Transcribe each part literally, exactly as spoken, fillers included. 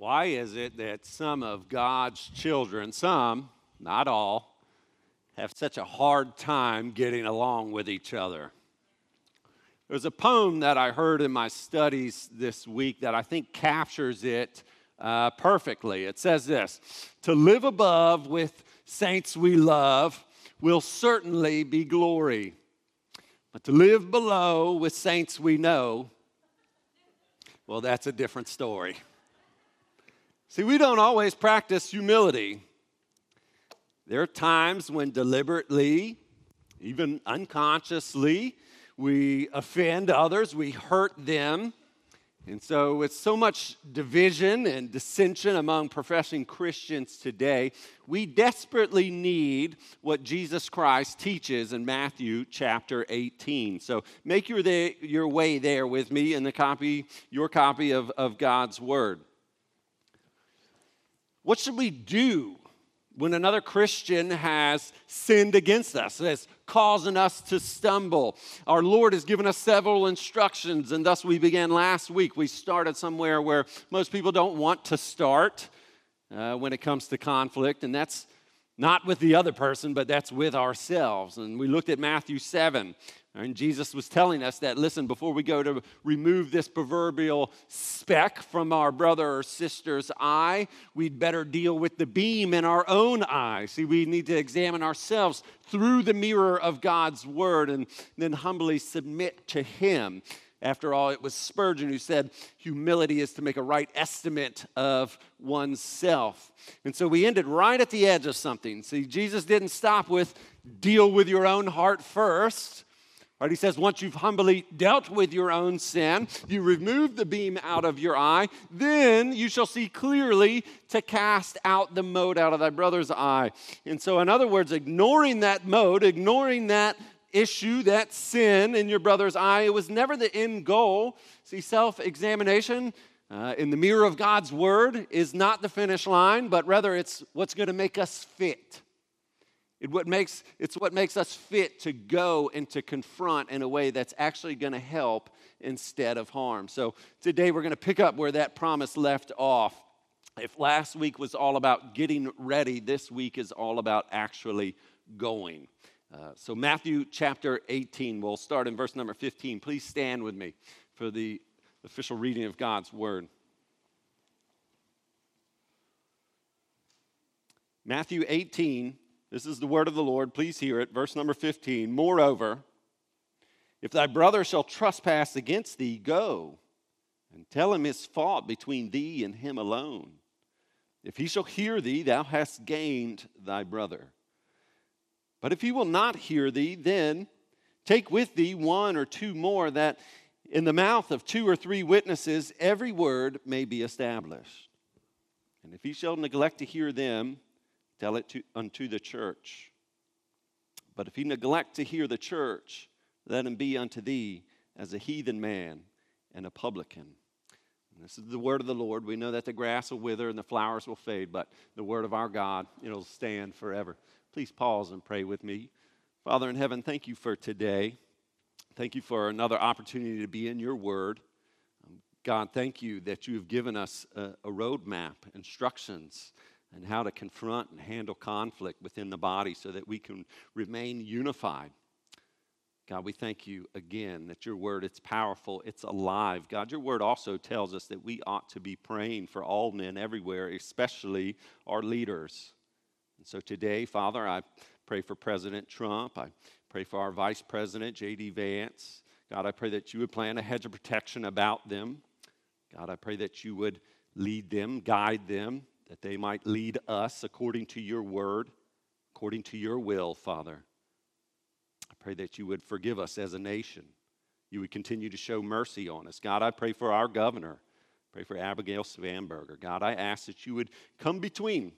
Why is it that some of God's children, some, not all, have such a hard time getting along with each other? There's a poem that I heard in my studies this week that I think captures it uh, perfectly. It says this: "To live above with saints we love will certainly be glory. But to live below with saints we know, well, that's a different story." See, we don't always practice humility. There are times when deliberately, even unconsciously, we offend others, we hurt them. And so with so much division and dissension among professing Christians today, we desperately need what Jesus Christ teaches in Matthew chapter eighteen. So make your, day, your way there with me in the copy, your copy of, of God's Word. What should we do when another Christian has sinned against us, has causing us to stumble? Our Lord has given us several instructions, and thus we began last week. We started somewhere where most people don't want to start uh, when it comes to conflict, and that's not with the other person, but that's with ourselves. And we looked at Matthew seven, and Jesus was telling us that, listen, before we go to remove this proverbial speck from our brother or sister's eye, we'd better deal with the beam in our own eye. See, we need to examine ourselves through the mirror of God's Word and then humbly submit to Him. After all, it was Spurgeon who said humility is to make a right estimate of oneself. And so we ended right at the edge of something. See, Jesus didn't stop with deal with your own heart first. Right, he says, once you've humbly dealt with your own sin, you remove the beam out of your eye, then you shall see clearly to cast out the mote out of thy brother's eye. And so, in other words, ignoring that mote, ignoring that issue, that sin in your brother's eye, it was never the end goal. See, self-examination uh, in the mirror of God's Word is not the finish line, but rather it's what's going to make us fit. It what makes, it's what makes us fit to go and to confront in a way that's actually going to help instead of harm. So today we're going to pick up where that promise left off. If last week was all about getting ready, this week is all about actually going. Uh, so Matthew chapter eighteen, we'll start in verse number fifteen. Please stand with me for the official reading of God's Word. Matthew eighteen. This is the word of the Lord. Please hear it. Verse number fifteen. "Moreover, if thy brother shall trespass against thee, go and tell him his fault between thee and him alone. If he shall hear thee, thou hast gained thy brother. But if he will not hear thee, then take with thee one or two more, that in the mouth of two or three witnesses every word may be established. And if he shall neglect to hear them, tell it to, unto the church. But if he neglect to hear the church, let him be unto thee as a heathen man and a publican." And this is the word of the Lord. We know that the grass will wither and the flowers will fade, but the word of our God, it'll stand forever. Please pause and pray with me. Father in heaven, thank you for today. Thank you for another opportunity to be in your word. God, thank you that you have given us a, a roadmap, instructions, and how to confront and handle conflict within the body so that we can remain unified. God, we thank you again that your word, it's powerful, it's alive. God, your word also tells us that we ought to be praying for all men everywhere, especially our leaders. And so today, Father, I pray for President Trump. I pray for our Vice President, J D Vance. God, I pray that you would plant a hedge of protection about them. God, I pray that you would lead them, guide them, that they might lead us according to your word, according to your will, Father. I pray that you would forgive us as a nation. You would continue to show mercy on us. God, I pray for our governor. Pray for Abigail Svanberger. God, I ask that you would come between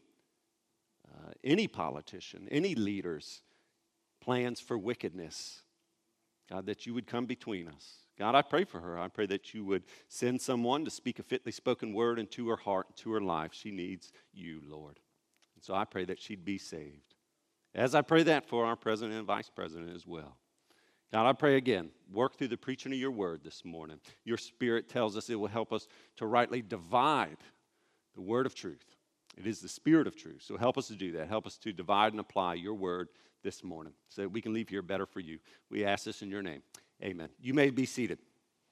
uh, any politician, any leaders' plans for wickedness. God, that you would come between us. God, I pray for her. I pray that you would send someone to speak a fitly spoken word into her heart, into her life. She needs you, Lord. And so I pray that she'd be saved. As I pray that for our president and vice president as well. God, I pray again, work through the preaching of your word this morning. Your spirit tells us it will help us to rightly divide the word of truth. It is the spirit of truth. So help us to do that. Help us to divide and apply your word this morning so that we can leave here better for you. We ask this in your name. Amen. You may be seated.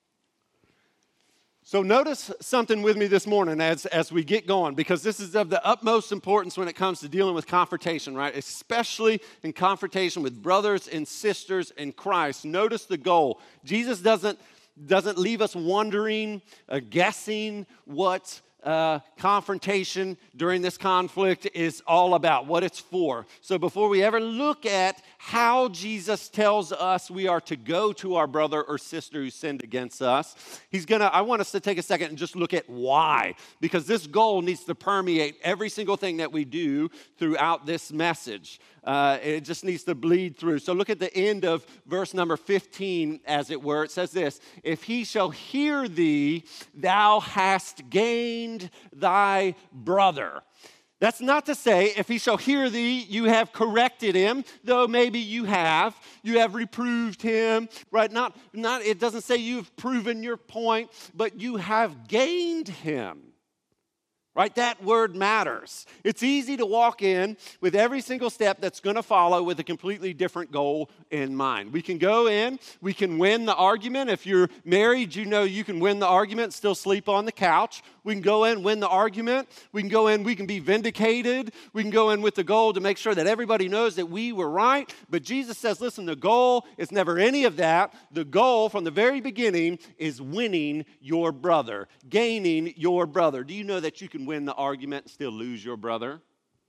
So notice something with me this morning as, as we get going, because this is of the utmost importance when it comes to dealing with confrontation, right? Especially in confrontation with brothers and sisters in Christ. Notice the goal. Jesus doesn't, doesn't leave us wondering, uh, guessing what Uh, confrontation during this conflict is all about, what it's for. So before we ever look at how Jesus tells us we are to go to our brother or sister who sinned against us, he's gonna, I want us to take a second and just look at why, because this goal needs to permeate every single thing that we do throughout this message. Uh, it just needs to bleed through. So look at the end of verse number fifteen, as it were. It says this: if he shall hear thee, thou hast gained thy brother. That's not to say, if he shall hear thee, you have corrected him, though maybe you have. You have reproved him, right? Not, not, it doesn't say you've proven your point, but you have gained him. Right? That word matters. It's easy to walk in with every single step that's going to follow with a completely different goal in mind. We can go in, we can win the argument. If you're married, you know you can win the argument, still sleep on the couch. We can go in, win the argument. We can go in, we can be vindicated. We can go in with the goal to make sure that everybody knows that we were right. But Jesus says, listen, the goal is never any of that. The goal from the very beginning is winning your brother, gaining your brother. Do you know that you can win the argument and still lose your brother?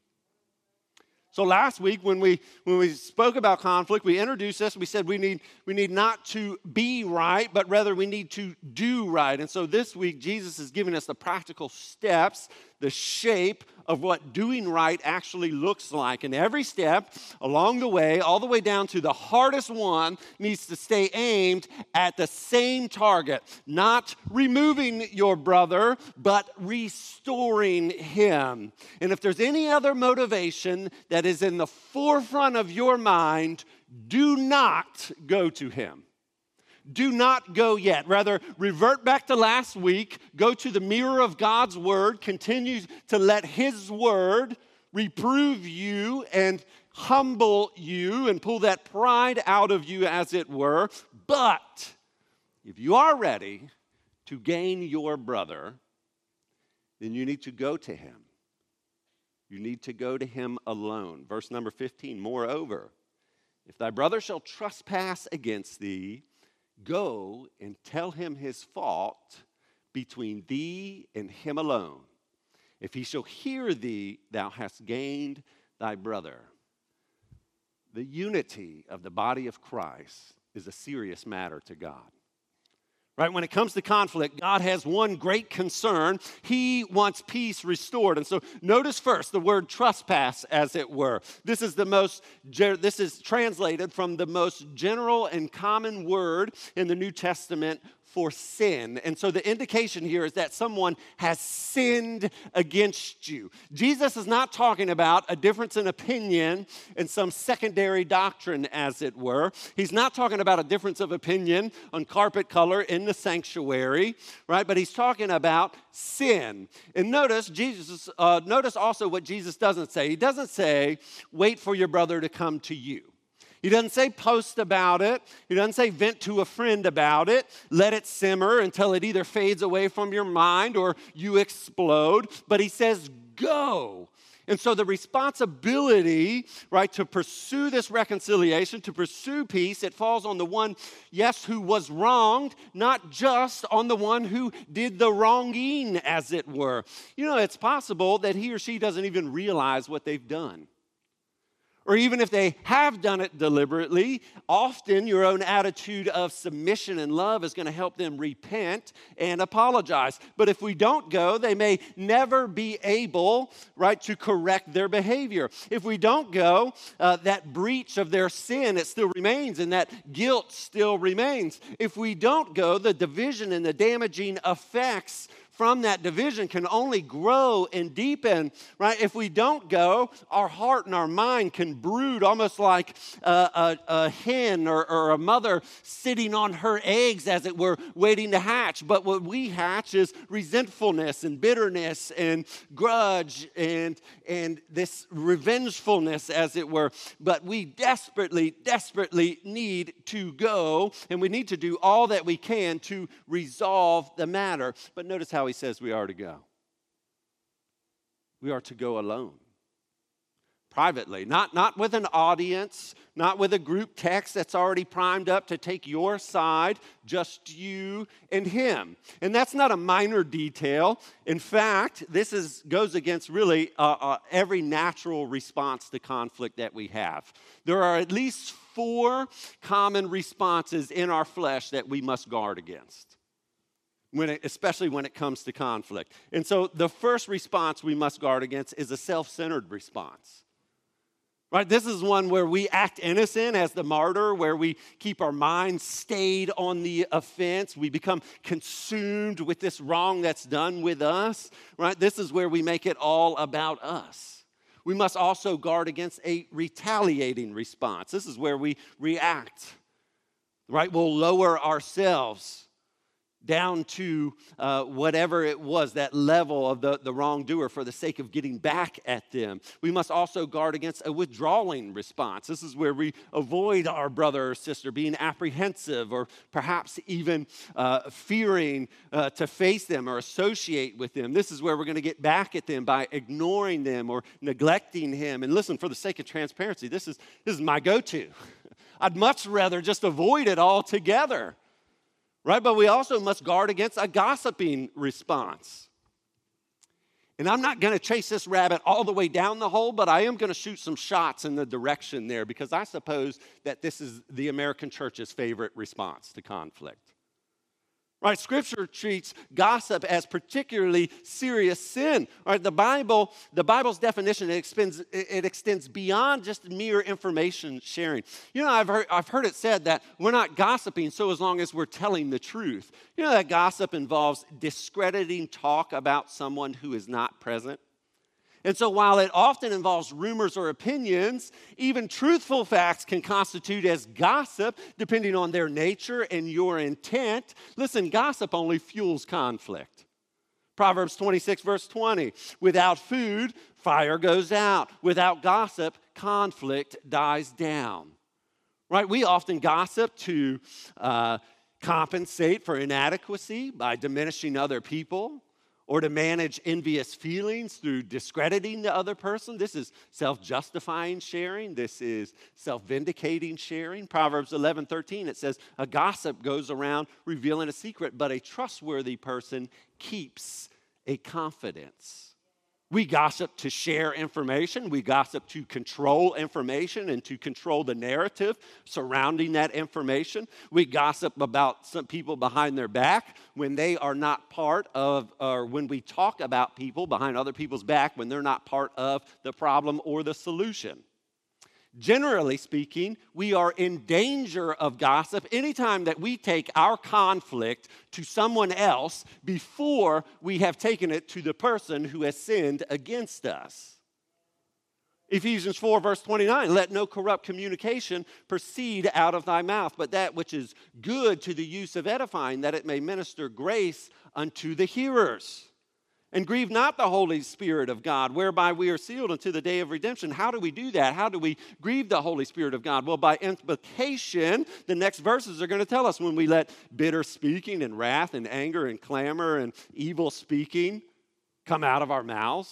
So last week when we when we spoke about conflict, we introduced this. We said we need we need not to be right, but rather we need to do right. And so this week Jesus is giving us the practical steps, the shape of what doing right actually looks like. And every step along the way, all the way down to the hardest one, needs to stay aimed at the same target. Not removing your brother, but restoring him. And if there's any other motivation that is in the forefront of your mind, do not go to him. Do not go yet. Rather, revert back to last week. Go to the mirror of God's word. Continue to let his word reprove you and humble you and pull that pride out of you, as it were. But if you are ready to gain your brother, then you need to go to him. You need to go to him alone. Verse number fifteen, moreover, if thy brother shall trespass against thee, go and tell him his fault between thee and him alone. If he shall hear thee, thou hast gained thy brother. The unity of the body of Christ is a serious matter to God. Right? When it comes to conflict, God has one great concern. He wants peace restored. And so notice first the word trespass, as it were. This is the most, this is translated from the most general and common word in the New Testament for sin. And so the indication here is that someone has sinned against you. Jesus is not talking about a difference in opinion and some secondary doctrine, as it were. He's not talking about a difference of opinion on carpet color in the sanctuary, right? But he's talking about sin. And notice Jesus. Uh, notice also what Jesus doesn't say. He doesn't say, wait for your brother to come to you. He doesn't say post about it. He doesn't say vent to a friend about it. Let it simmer until it either fades away from your mind or you explode. But he says go. And so the responsibility, right, to pursue this reconciliation, to pursue peace, it falls on the one, yes, who was wronged, not just on the one who did the wronging, as it were. You know, it's possible that he or she doesn't even realize what they've done. Or even if they have done it deliberately, often your own attitude of submission and love is going to help them repent and apologize. But if we don't go, they may never be able, right, to correct their behavior. If we don't go, uh, that breach of their sin, it still remains, and that guilt still remains. If we don't go, the division and the damaging effects from that division can only grow and deepen, right? If we don't go, our heart and our mind can brood almost like a, a, a hen or, or a mother sitting on her eggs, as it were, waiting to hatch. But what we hatch is resentfulness and bitterness and grudge and, and this revengefulness, as it were. But we desperately, desperately need to go, and we need to do all that we can to resolve the matter. But notice how he says we are to go. We are to go alone. Privately, not, not with an audience, not with a group text that's already primed up to take your side, just you and him. And that's not a minor detail. In fact, this is goes against really uh, uh, every natural response to conflict that we have. There are at least four common responses in our flesh that we must guard against, when it, especially when it comes to conflict. And so the first response we must guard against is a self-centered response. Right, this is one where we act innocent as the martyr, where we keep our minds stayed on the offense. We become consumed with this wrong that's done with us. Right, this is where we make it all about us. We must also guard against a retaliating response. This is where we react. Right, we'll lower ourselves down to uh, whatever it was, that level of the, the wrongdoer for the sake of getting back at them. We must also guard against a withdrawing response. This is where we avoid our brother or sister, being apprehensive or perhaps even uh, fearing uh, to face them or associate with them. This is where we're going to get back at them by ignoring them or neglecting him. And listen, for the sake of transparency, this is, this is my go-to. I'd much rather just avoid it altogether. Right, but we also must guard against a gossiping response. And I'm not going to chase this rabbit all the way down the hole, but I am going to shoot some shots in the direction there, because I suppose that this is the American church's favorite response to conflict. Right, Scripture treats gossip as particularly serious sin. Right, the Bible, the Bible's definition, it extends, it extends beyond just mere information sharing. You know, I've heard, I've heard it said that we're not gossiping so as long as we're telling the truth. You know that gossip involves discrediting talk about someone who is not present. And so while it often involves rumors or opinions, even truthful facts can constitute as gossip, depending on their nature and your intent. Listen, gossip only fuels conflict. Proverbs twenty-six, verse twenty, without food, fire goes out. Without gossip, conflict dies down. Right? We often gossip to uh, compensate for inadequacy by diminishing other people, or to manage envious feelings through discrediting the other person. This is self-justifying sharing. This is self-vindicating sharing. Proverbs eleven thirteen, it says, a gossip goes around revealing a secret, but a trustworthy person keeps a confidence. We gossip to share information. We gossip to control information and to control the narrative surrounding that information. We gossip about some people behind their back when they are not part of, or when we talk about people behind other people's back when they're not part of the problem or the solution. Generally speaking, we are in danger of gossip anytime that we take our conflict to someone else before we have taken it to the person who has sinned against us. Ephesians four, verse twenty-nine, let no corrupt communication proceed out of thy mouth, but that which is good to the use of edifying, that it may minister grace unto the hearers. And grieve not the Holy Spirit of God, whereby we are sealed unto the day of redemption. How do we do that? How do we grieve the Holy Spirit of God? Well, by implication, the next verses are going to tell us when we let bitter speaking and wrath and anger and clamor and evil speaking come out of our mouths.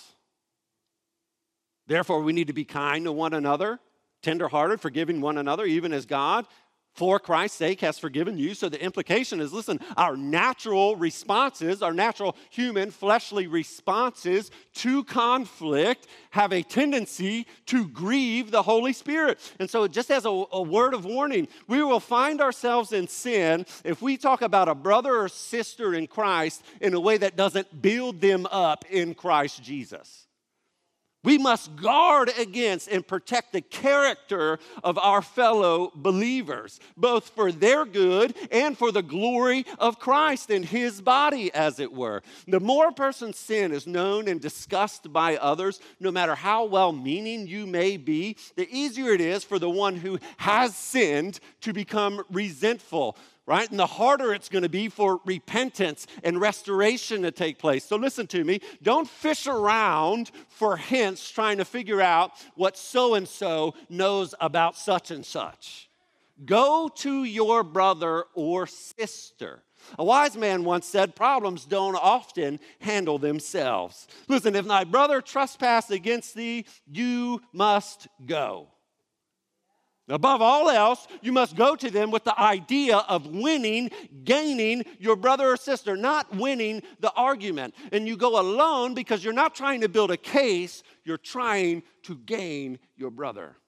Therefore, we need to be kind to one another, tenderhearted, forgiving one another, even as God, for Christ's sake, has forgiven you. So the implication is, listen, our natural responses, our natural human fleshly responses to conflict have a tendency to grieve the Holy Spirit. And so just as a, a word of warning, we will find ourselves in sin if we talk about a brother or sister in Christ in a way that doesn't build them up in Christ Jesus. We must guard against and protect the character of our fellow believers, both for their good and for the glory of Christ and his body, as it were. The more a person's sin is known and discussed by others, no matter how well-meaning you may be, the easier it is for the one who has sinned to become resentful. Right? And the harder it's going to be for repentance and restoration to take place. So listen to me. Don't fish around for hints trying to figure out what so-and-so knows about such and such. Go to your brother or sister. A wise man once said, problems don't often handle themselves. Listen, if thy brother trespass against thee, you must go. Above all else, you must go to them with the idea of winning, gaining your brother or sister, not winning the argument. And you go alone because you're not trying to build a case, you're trying to gain your brother.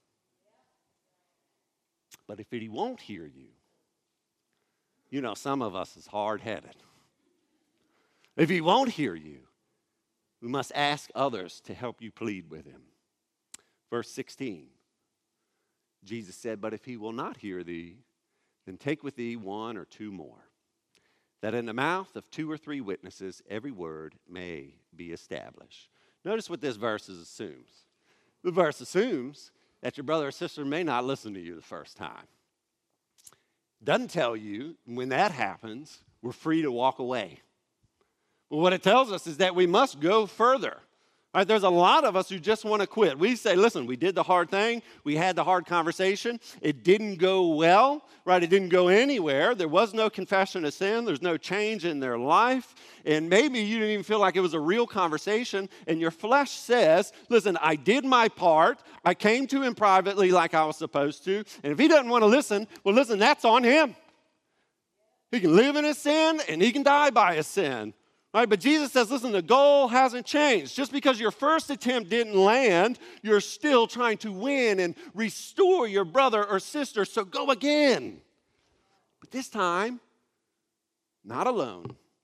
But if he won't hear you, you know, some of us is hard-headed. If he won't hear you, we must ask others to help you plead with him. Verse sixteen. Jesus said, but if he will not hear thee, then take with thee one or two more, that in the mouth of two or three witnesses every word may be established. Notice what this verse assumes. The verse assumes that your brother or sister may not listen to you the first time. Doesn't tell you when that happens, we're free to walk away. But what it tells us is that we must go further. Right, there's a lot of us who just want to quit. We say, listen, we did the hard thing. We had the hard conversation. It didn't go well, right? It didn't go anywhere. There was no confession of sin. There's no change in their life. And maybe you didn't even feel like it was a real conversation. And your flesh says, listen, I did my part. I came to him privately like I was supposed to. And if he doesn't want to listen, well, listen, that's on him. He can live in his sin and he can die by his sin. Right, but Jesus says, listen, the goal hasn't changed. Just because your first attempt didn't land, you're still trying to win and restore your brother or sister, so go again. But this time, not alone.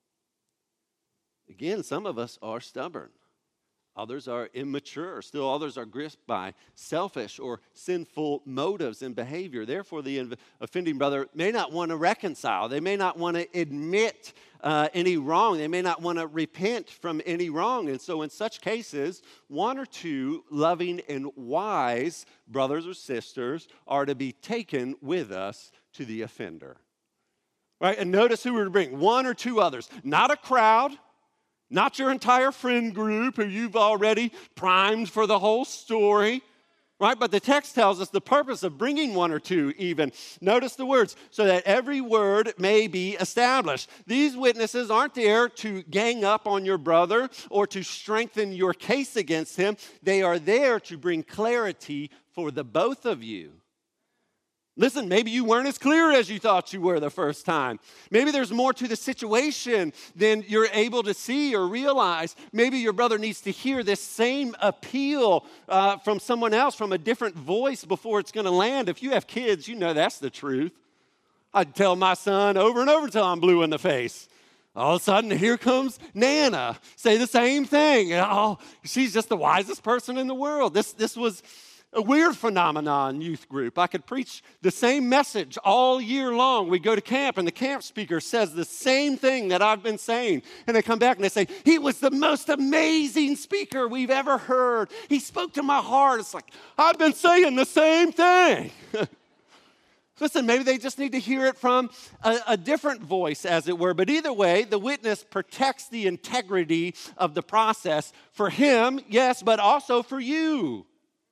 Again, some of us are stubborn. Others are immature. Still others are gripped by selfish or sinful motives and behavior. Therefore, the offending brother may not want to reconcile. They may not want to admit uh, any wrong. They may not want to repent from any wrong. And so in such cases, one or two loving and wise brothers or sisters are to be taken with us to the offender. Right? And notice who we're to bring. One or two others. Not a crowd. Not your entire friend group who you've already primed for the whole story, right? But the text tells us the purpose of bringing one or two even. Notice the words, so that every word may be established. These witnesses aren't there to gang up on your brother or to strengthen your case against him. They are there to bring clarity for the both of you. Listen, maybe you weren't as clear as you thought you were the first time. Maybe there's more to the situation than you're able to see or realize. Maybe your brother needs to hear this same appeal uh, from someone else, from a different voice before it's going to land. If you have kids, you know that's the truth. I'd tell my son over and over until I'm blue in the face. All of a sudden, here comes Nana. Say the same thing. Oh, she's just the wisest person in the world. This, this was a weird phenomenon in youth group. I could preach the same message all year long. We go to camp and the camp speaker says the same thing that I've been saying. And they come back and they say, he was the most amazing speaker we've ever heard. He spoke to my heart. It's like, I've been saying the same thing. Listen, maybe they just need to hear it from a, a different voice, as it were. But either way, the witness protects the integrity of the process for him, yes, but also for you.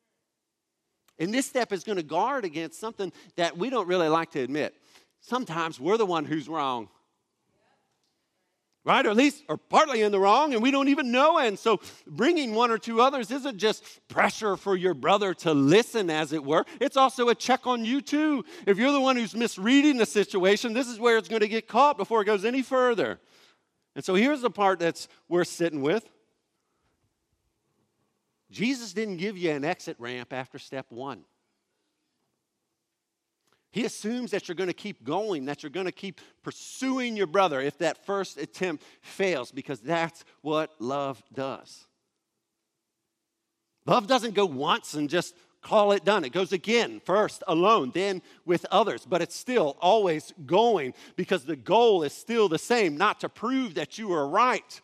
And this step is going to guard against something that we don't really like to admit. Sometimes we're the one who's wrong. Right? Or at least, or partly in the wrong, and we don't even know it. And so bringing one or two others isn't just pressure for your brother to listen, as it were. It's also a check on you, too. If you're the one who's misreading the situation, this is where it's going to get caught before it goes any further. And so here's the part that's worth sitting with. Jesus didn't give you an exit ramp after step one. He assumes that you're going to keep going, that you're going to keep pursuing your brother if that first attempt fails, because that's what love does. Love doesn't go once and just call it done. It goes again, first alone, then with others. But it's still always going because the goal is still the same, not to prove that you are right.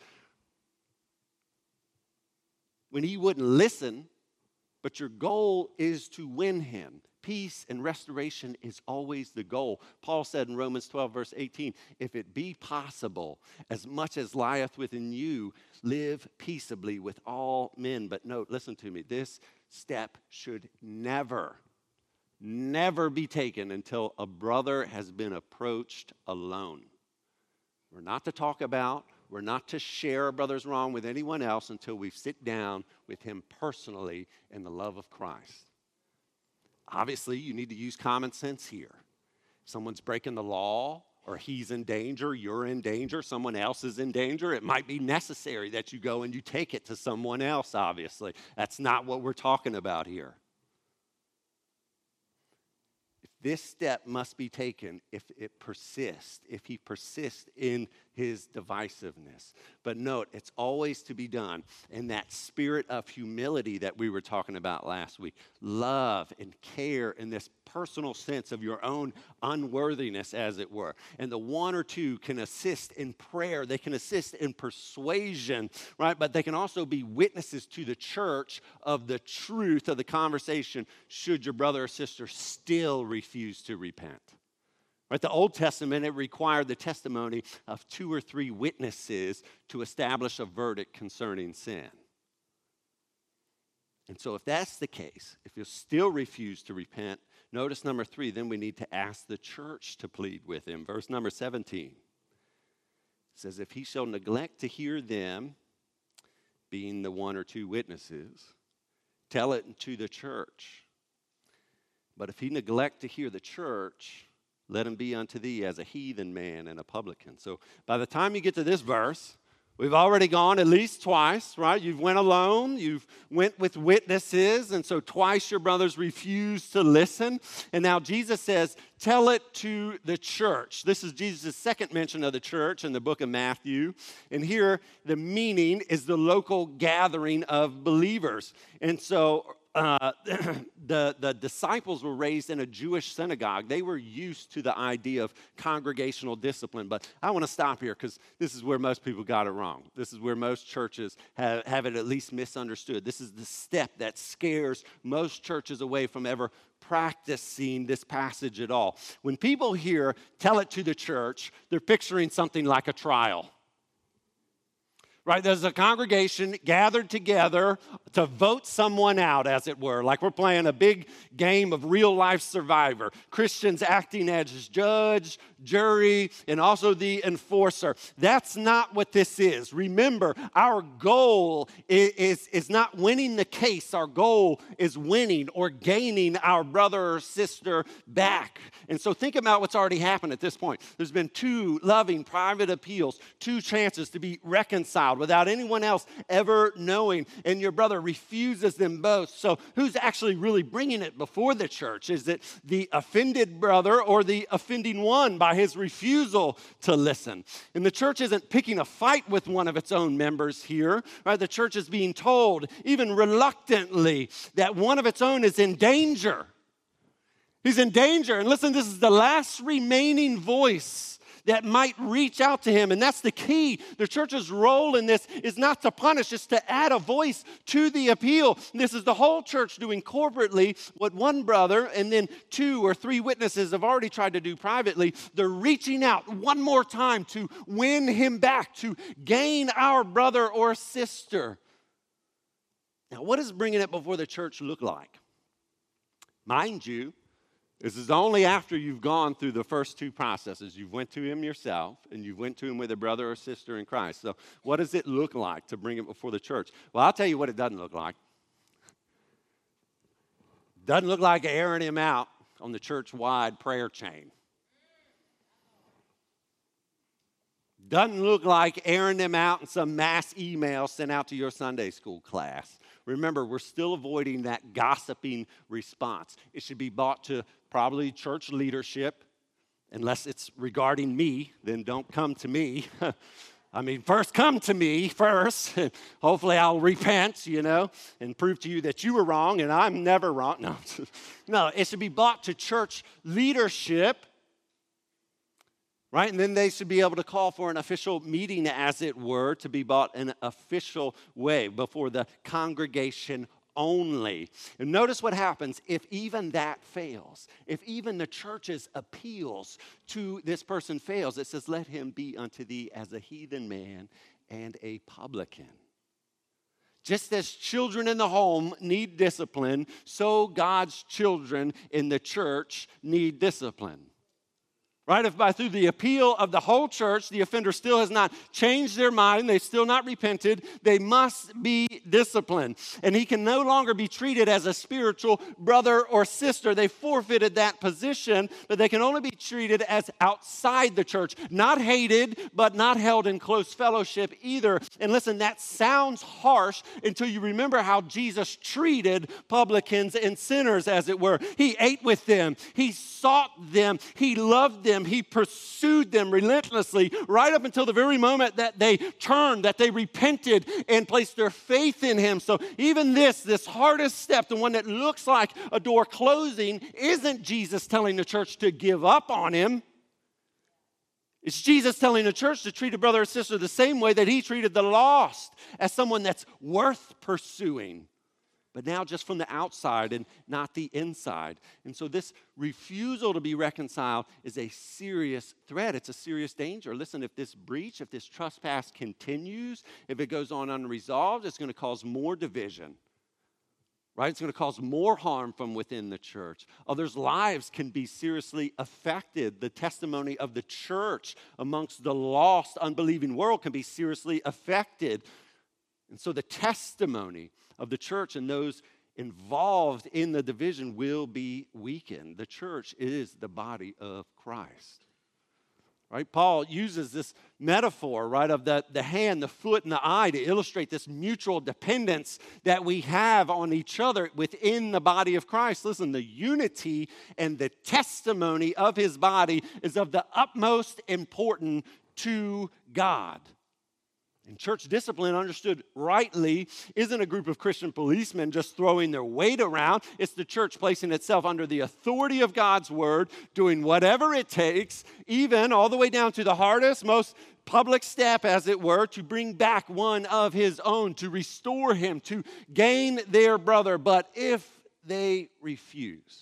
When he wouldn't listen, but your goal is to win him. Peace and restoration is always the goal. Paul said in Romans twelve, verse eighteen, if it be possible, as much as lieth within you, live peaceably with all men. But note, listen to me, this step should never, never be taken until a brother has been approached alone. We're not to talk about, we're not to share a brother's wrong with anyone else until we sit down with him personally in the love of Christ. Obviously, you need to use common sense here. If someone's breaking the law, or he's in danger, you're in danger, someone else is in danger, it might be necessary that you go and you take it to someone else, obviously. That's not what we're talking about here. This step must be taken if it persists, if he persists in his divisiveness. But note, it's always to be done in that spirit of humility that we were talking about last week. Love and care in this personal sense of your own unworthiness, as it were. And the one or two can assist in prayer. They can assist in persuasion, right? But they can also be witnesses to the church of the truth of the conversation should your brother or sister still refuse to repent. Right? The Old Testament, it required the testimony of two or three witnesses to establish a verdict concerning sin. And so if that's the case, if you still refuse to repent, notice number three, then we need to ask the church to plead with him. Verse number seventeen says, if he shall neglect to hear them, being the one or two witnesses, tell it to the church. But if he neglect to hear the church, let him be unto thee as a heathen man and a publican. So by the time you get to this verse, we've already gone at least twice, right? You've went alone, you've went with witnesses, and so twice your brothers refused to listen. And now Jesus says, tell it to the church. This is Jesus' second mention of the church in the book of Matthew. And here the meaning is the local gathering of believers. And so Uh, the, the disciples were raised in a Jewish synagogue. They were used to the idea of congregational discipline. But I want to stop here because this is where most people got it wrong. This is where most churches have, have it at least misunderstood. This is the step that scares most churches away from ever practicing this passage at all. When people hear, tell it to the church, they're picturing something like a trial. Right, there's a congregation gathered together to vote someone out, as it were, like we're playing a big game of real-life Survivor. Christians acting as judge, jury, and also the enforcer. That's not what this is. Remember, our goal is, is, is not winning the case. Our goal is winning or gaining our brother or sister back. And so think about what's already happened at this point. There's been two loving private appeals, two chances to be reconciled without anyone else ever knowing, and your brother refuses them both. So who's actually really bringing it before the church? Is it the offended brother or the offending one by his refusal to listen? And the church isn't picking a fight with one of its own members here, right? The church is being told, even reluctantly, that one of its own is in danger. He's in danger. And listen, this is the last remaining voice that might reach out to him. And that's the key. The church's role in this is not to punish, it's to add a voice to the appeal. This is the whole church doing corporately what one brother and then two or three witnesses have already tried to do privately. They're reaching out one more time to win him back, to gain our brother or sister. Now, what does bringing it before the church look like? Mind you, this is only after you've gone through the first two processes. You've went to him yourself, and you went to him with a brother or sister in Christ. So what does it look like to bring it before the church? Well, I'll tell you what it doesn't look like. It doesn't look like airing him out on the church-wide prayer chain. Doesn't look like airing them out in some mass email sent out to your Sunday school class. Remember, we're still avoiding that gossiping response. It should be brought to probably church leadership. Unless it's regarding me, then don't come to me. I mean, first come to me first. Hopefully I'll repent, you know, and prove to you that you were wrong and I'm never wrong. No, no, it should be brought to church leadership, right? And then they should be able to call for an official meeting, as it were, to be brought in an official way before the congregation only. And notice what happens if even that fails. If even the church's appeals to this person fails, it says, let him be unto thee as a heathen man and a publican. Just as children in the home need discipline, so God's children in the church need discipline. Right? If by through the appeal of the whole church, the offender still has not changed their mind, they've still not repented, they must be disciplined. And he can no longer be treated as a spiritual brother or sister. They forfeited that position, but they can only be treated as outside the church. Not hated, but not held in close fellowship either. And listen, that sounds harsh until you remember how Jesus treated publicans and sinners, as it were. He ate with them. He sought them. He loved them. He pursued them relentlessly right up until the very moment that they turned, that they repented and placed their faith in him. So even this, this hardest step, the one that looks like a door closing, isn't Jesus telling the church to give up on him. It's Jesus telling the church to treat a brother or sister the same way that he treated the lost, as someone that's worth pursuing. But now just from the outside and not the inside. And so this refusal to be reconciled is a serious threat. It's a serious danger. Listen, if this breach, if this trespass continues, if it goes on unresolved, it's going to cause more division. Right? It's going to cause more harm from within the church. Others' lives can be seriously affected. The testimony of the church amongst the lost, unbelieving world can be seriously affected. And so the testimony of the church and those involved in the division will be weakened. The church is the body of Christ. Right? Paul uses this metaphor, right, of the, the hand, the foot, and the eye to illustrate this mutual dependence that we have on each other within the body of Christ. Listen, the unity and the testimony of his body is of the utmost importance to God. And church discipline, understood rightly, isn't a group of Christian policemen just throwing their weight around. It's the church placing itself under the authority of God's word, doing whatever it takes, even all the way down to the hardest, most public step, as it were, to bring back one of his own, to restore him, to gain their brother. But if they refuse,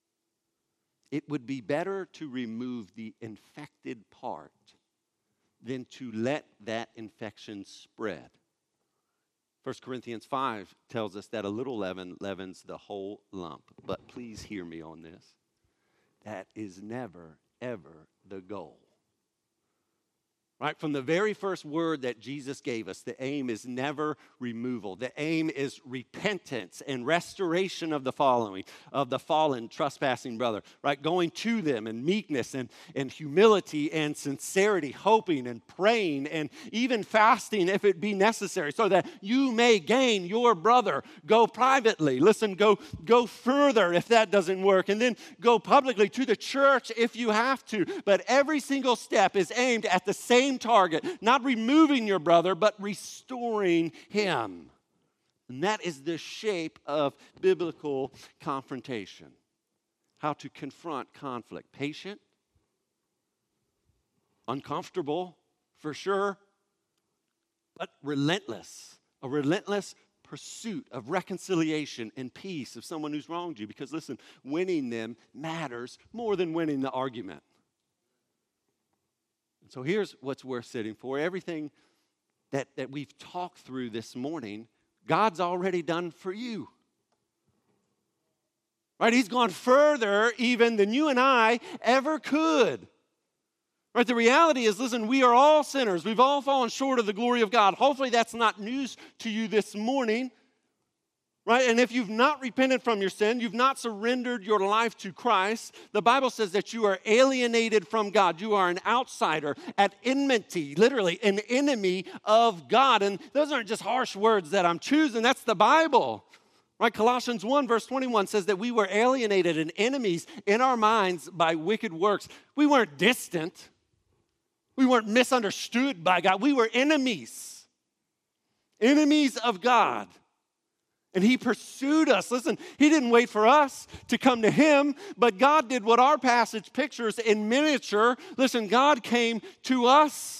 it would be better to remove the infected part than to let that infection spread. First Corinthians five tells us that a little leaven leavens the whole lump. But please hear me on this. That is never, ever the goal. Right? From the very first word that Jesus gave us, the aim is never removal. The aim is repentance and restoration of the following, of the fallen, trespassing brother. Right? Going to them in meekness and, and humility and sincerity, hoping and praying and even fasting if it be necessary, so that you may gain your brother. Go privately. Listen, go, go further if that doesn't work. And then go publicly to the church if you have to. But every single step is aimed at the same target, not removing your brother, but restoring him. And that is the shape of biblical confrontation. How to confront conflict. Patient, uncomfortable, for sure, but relentless. A relentless pursuit of reconciliation and peace of someone who's wronged you. Because listen, winning them matters more than winning the argument. So here's what's worth sitting for. Everything that, that we've talked through this morning, God's already done for you. Right? He's gone further even than you and I ever could. Right? The reality is, listen, we are all sinners. We've all fallen short of the glory of God. Hopefully that's not news to you this morning. Right? And if you've not repented from your sin, you've not surrendered your life to Christ, the Bible says that you are alienated from God. You are an outsider, at enmity, literally an enemy of God. And those aren't just harsh words that I'm choosing. That's the Bible. Right? Colossians one verse twenty-one says that we were alienated and enemies in our minds by wicked works. We weren't distant. We weren't misunderstood by God. We were enemies. Enemies of God. And he pursued us. Listen, he didn't wait for us to come to him, but God did what our passage pictures in miniature. Listen, God came to us.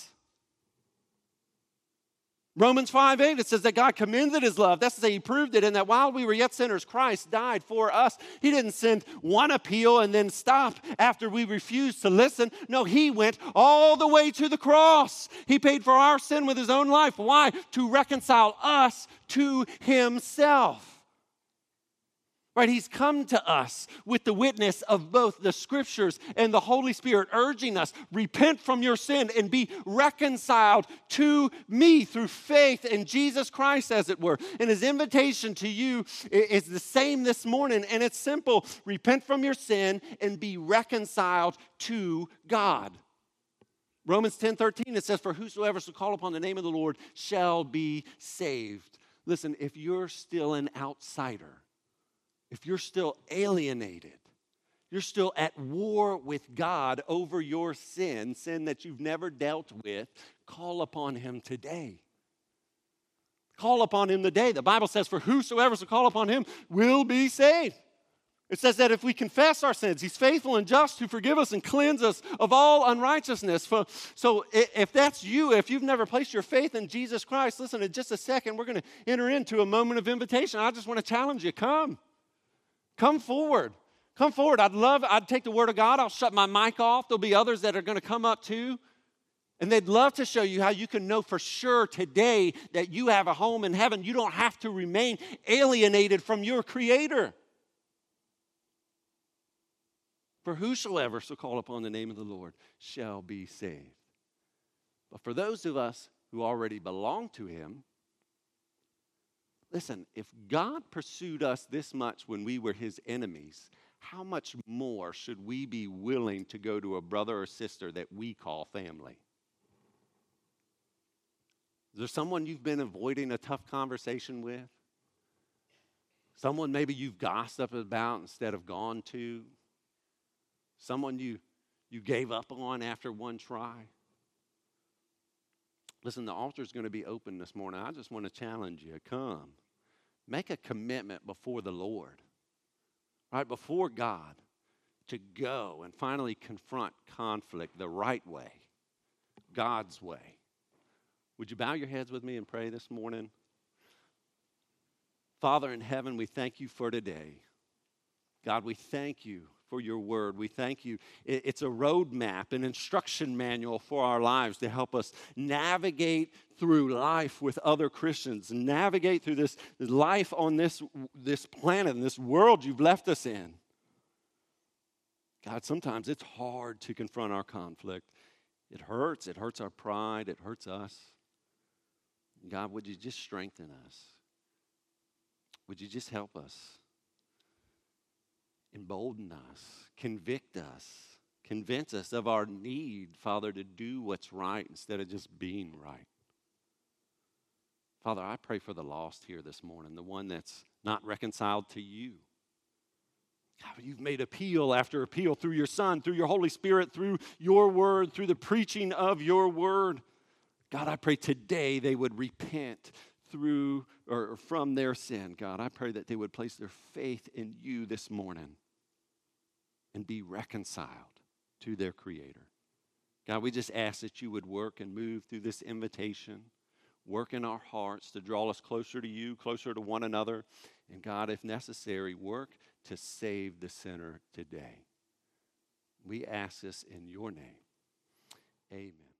Romans five eight, it says that God commended his love. That's to say he proved it in that while we were yet sinners, Christ died for us. He didn't send one appeal and then stop after we refused to listen. No, he went all the way to the cross. He paid for our sin with his own life. Why? To reconcile us to himself. Right, he's come to us with the witness of both the Scriptures and the Holy Spirit urging us, repent from your sin and be reconciled to me through faith in Jesus Christ, as it were. And his invitation to you is the same this morning, and it's simple. Repent from your sin and be reconciled to God. Romans ten thirteen, it says, for whosoever shall call upon the name of the Lord shall be saved. Listen, if you're still an outsider, if you're still alienated, you're still at war with God over your sin, sin that you've never dealt with, call upon him today. Call upon him today. The Bible says, for whosoever shall call upon him will be saved. It says that if we confess our sins, he's faithful and just to forgive us and cleanse us of all unrighteousness. So if that's you, if you've never placed your faith in Jesus Christ, listen, in just a second, we're going to enter into a moment of invitation. I just want to challenge you, come. Come forward. Come forward. I'd love, I'd take the word of God. I'll shut my mic off. There'll be others that are going to come up too. And they'd love to show you how you can know for sure today that you have a home in heaven. You don't have to remain alienated from your Creator. For whosoever shall call upon the name of the Lord shall be saved. But for those of us who already belong to him, listen, if God pursued us this much when we were his enemies, how much more should we be willing to go to a brother or sister that we call family? Is there someone you've been avoiding a tough conversation with? Someone maybe you've gossiped about instead of gone to? Someone you, you gave up on after one try? Listen, the altar's going to be open this morning. I just want to challenge you. Come. Make a commitment before the Lord, right, before God, to go and finally confront conflict the right way, God's way. Would you bow your heads with me and pray this morning? Father in heaven, we thank you for today. God, we thank you for your word. We thank you. It's a roadmap, an instruction manual for our lives to help us navigate through life with other Christians, navigate through this life on this, this planet and this world you've left us in. God, sometimes it's hard to confront our conflict. It hurts. It hurts our pride. It hurts us. God, would you just strengthen us? Would you just help us? Embolden us, convict us, convince us of our need, Father, to do what's right instead of just being right. Father, I pray for the lost here this morning, the one that's not reconciled to you. God, you've made appeal after appeal through your Son, through your Holy Spirit, through your word, through the preaching of your word. God, I pray today they would repent through or from their sin. God, I pray that they would place their faith in you this morning and be reconciled to their Creator. God, we just ask that you would work and move through this invitation, work in our hearts to draw us closer to you, closer to one another, and God, if necessary, work to save the sinner today. We ask this in your name. Amen.